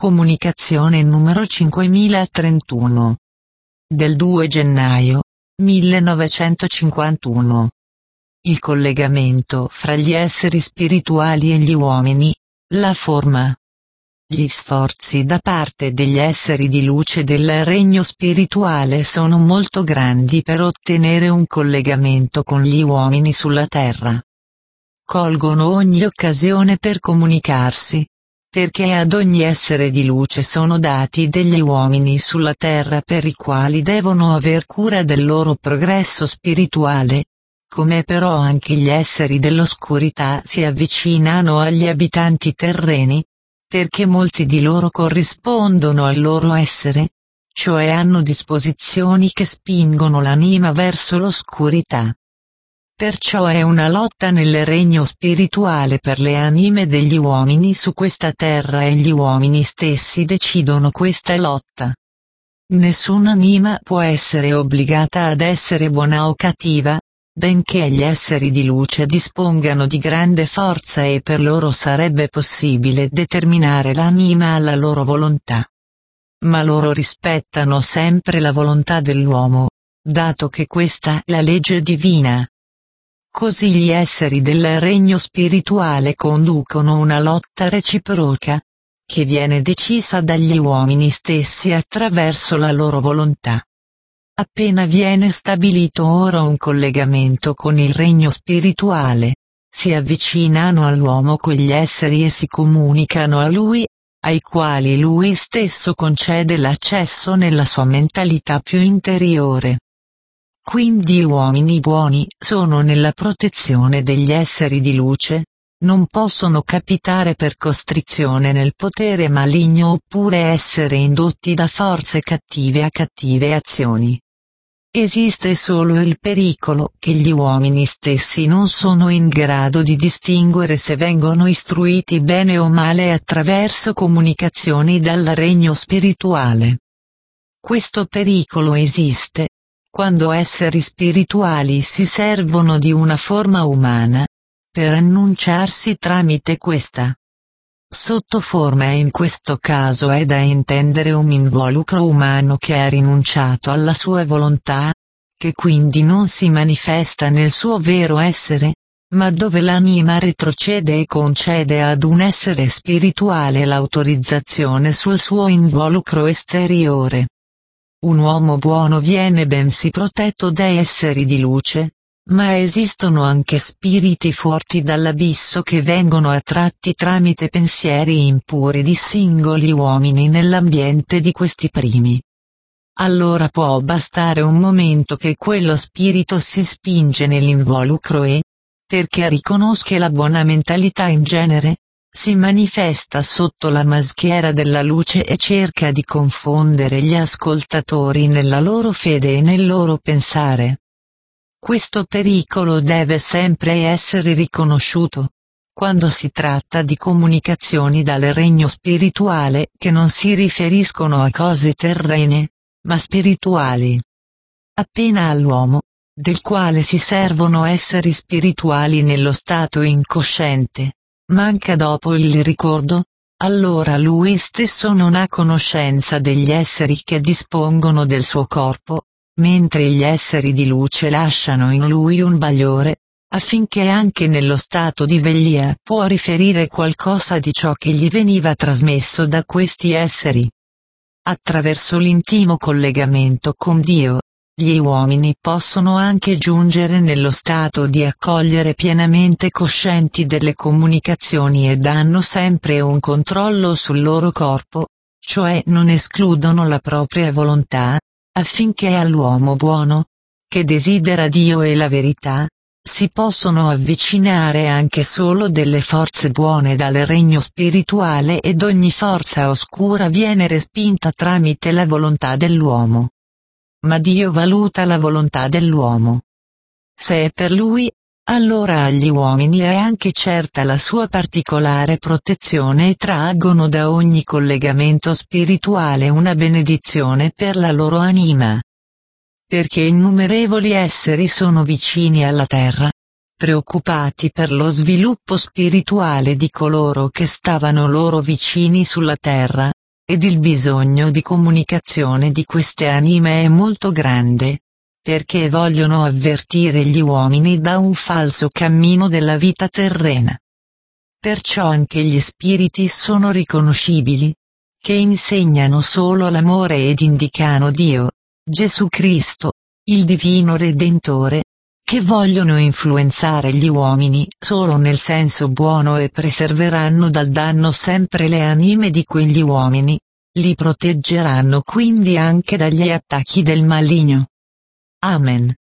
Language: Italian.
Comunicazione numero 5031. Del 2 gennaio 1951. Il collegamento fra gli esseri spirituali e gli uomini, la forma. Gli sforzi da parte degli esseri di luce del regno spirituale sono molto grandi per ottenere un collegamento con gli uomini sulla terra. Colgono ogni occasione per comunicarsi, perché ad ogni essere di luce sono dati degli uomini sulla terra per i quali devono aver cura del loro progresso spirituale, come però anche gli esseri dell'oscurità si avvicinano agli abitanti terreni, perché molti di loro corrispondono al loro essere, cioè hanno disposizioni che spingono l'anima verso l'oscurità. Perciò è una lotta nel regno spirituale per le anime degli uomini su questa terra e gli uomini stessi decidono questa lotta. Nessun'anima può essere obbligata ad essere buona o cattiva, benché gli esseri di luce dispongano di grande forza e per loro sarebbe possibile determinare l'anima alla loro volontà. Ma loro rispettano sempre la volontà dell'uomo, dato che questa è la legge divina. Così gli esseri del regno spirituale conducono una lotta reciproca, che viene decisa dagli uomini stessi attraverso la loro volontà. Appena viene stabilito ora un collegamento con il regno spirituale, si avvicinano all'uomo quegli esseri e si comunicano a lui, ai quali lui stesso concede l'accesso nella sua mentalità più interiore. Quindi gli uomini buoni sono nella protezione degli esseri di luce, non possono capitare per costrizione nel potere maligno oppure essere indotti da forze cattive a cattive azioni. Esiste solo il pericolo che gli uomini stessi non sono in grado di distinguere se vengono istruiti bene o male attraverso comunicazioni dal regno spirituale. Questo pericolo esiste quando esseri spirituali si servono di una forma umana per annunciarsi tramite questa sottoforma e in questo caso è da intendere un involucro umano che ha rinunciato alla sua volontà, che quindi non si manifesta nel suo vero essere, ma dove l'anima retrocede e concede ad un essere spirituale l'autorizzazione sul suo involucro esteriore. Un uomo buono viene bensì protetto da esseri di luce, ma esistono anche spiriti forti dall'abisso che vengono attratti tramite pensieri impuri di singoli uomini nell'ambiente di questi primi. Allora può bastare un momento che quello spirito si spinge nell'involucro e, perché riconosca la buona mentalità in genere, si manifesta sotto la maschera della luce e cerca di confondere gli ascoltatori nella loro fede e nel loro pensare. Questo pericolo deve sempre essere riconosciuto, quando si tratta di comunicazioni dal regno spirituale che non si riferiscono a cose terrene, ma spirituali. Appena all'uomo, del quale si servono esseri spirituali nello stato incosciente, manca dopo il ricordo, allora lui stesso non ha conoscenza degli esseri che dispongono del suo corpo, mentre gli esseri di luce lasciano in lui un bagliore, affinché anche nello stato di veglia può riferire qualcosa di ciò che gli veniva trasmesso da questi esseri. Attraverso l'intimo collegamento con Dio, gli uomini possono anche giungere nello stato di accogliere pienamente coscienti delle comunicazioni ed hanno sempre un controllo sul loro corpo, cioè non escludono la propria volontà, affinché all'uomo buono, che desidera Dio e la verità, si possono avvicinare anche solo delle forze buone dal regno spirituale ed ogni forza oscura viene respinta tramite la volontà dell'uomo. Ma Dio valuta la volontà dell'uomo. Se è per Lui, allora agli uomini è anche certa la sua particolare protezione e traggono da ogni collegamento spirituale una benedizione per la loro anima. Perché innumerevoli esseri sono vicini alla terra, preoccupati per lo sviluppo spirituale di coloro che stavano loro vicini sulla terra, ed il bisogno di comunicazione di queste anime è molto grande, perché vogliono avvertire gli uomini da un falso cammino della vita terrena. Perciò anche gli spiriti sono riconoscibili, che insegnano solo l'amore ed indicano Dio, Gesù Cristo, il Divino Redentore, che vogliono influenzare gli uomini solo nel senso buono e preserveranno dal danno sempre le anime di quegli uomini, li proteggeranno quindi anche dagli attacchi del maligno. Amen.